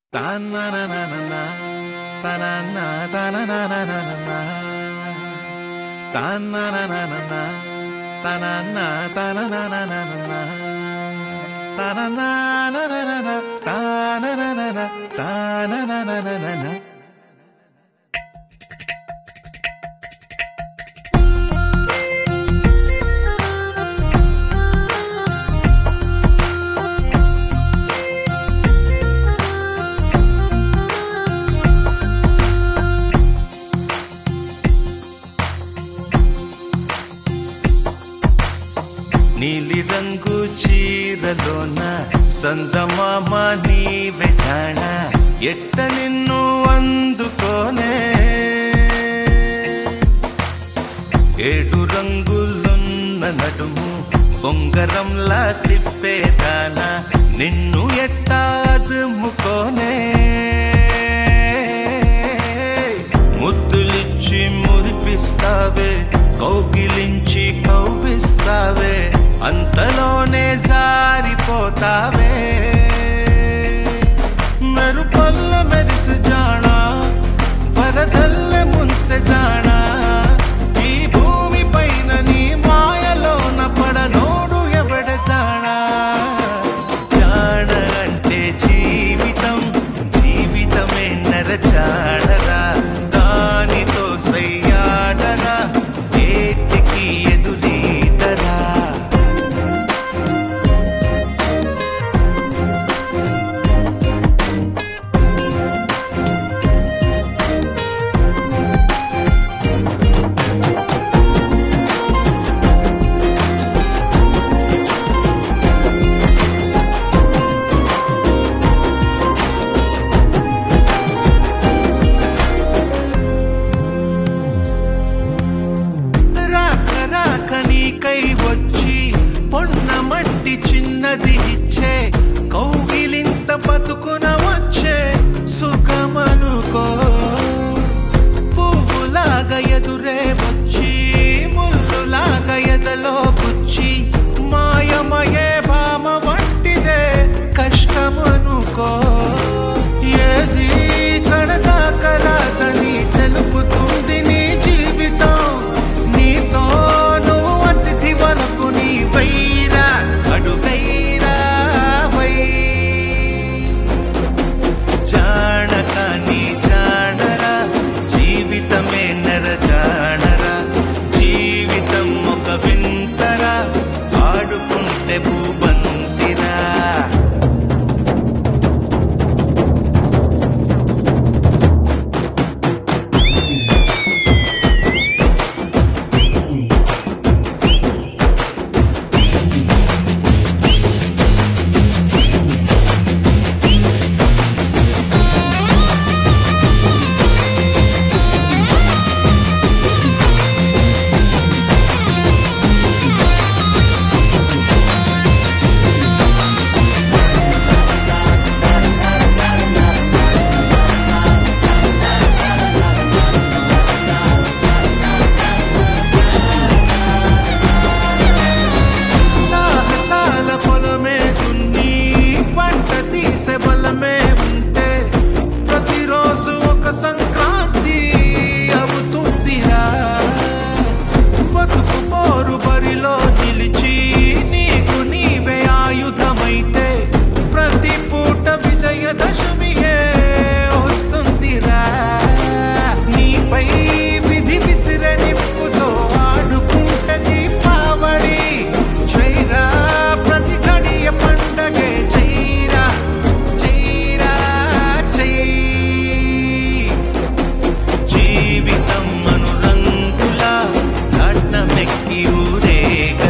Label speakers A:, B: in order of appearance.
A: నీలి రంగు చీరలోన సందమామ నీవే జాణ ఎట్ట నిన్ను అందుకోనే ఏడు రంగులున్న నడుము బొంగరంలా తిప్పేదానా నిన్ను ఎట్ట అదుముకోనే ముద్దులిచ్చి మురిపిస్తావే కౌగిలించి కౌగిస్తావే అంతలోనే జారిపోతావే మెరుపల్ల మెరిసి జానా వరదల్ల ముంచె జానా ఈ భూమి పైన నీ మాయలోన పడనోడు ఎవడ జానా జాన అంటే జీవితం జీవితమే నర జాడరా దానితో సయ్యాడరా ఏటికి ఎదురీదరా కై వచ్చి పొన్న మట్టి చిన్నది ఇచ్చే కౌగిలింత బతుకున వచ్చే సుఖమనుకో పువ్వులాగా ఎదురే వచ్చి ముళ్ళులాగా ఎదలో గుచ్చి మాయమయే భామ వంటిదే కష్టమనుకో ఏది కడదాకరాదని తెలుపుతుంది నీ జీవితం నీతో వైరా అడుగైరా వై జానక నీ జానరా జీవితమే నర జానరా జీవితం ఒక వింతరా ఆడుకుంటే భూబంతిరా బలమే ఉంటే ప్రతిరోజు ఒక సంక్రాంతి అవుతుందిరా బతుకు పోరు బరిలో నిలిచి నీకు నీవే ఆయుధమైతే ప్రతి పూట విజయదశమియే వస్తుందిరా నీపై విధి విసిరే నిప్పుతో ఆడుకుంటే దీపావళి చైరా ప్రతి గడియ పండగే జీవితం అనురంగుల నాట్నమెక్కి ఊరేగ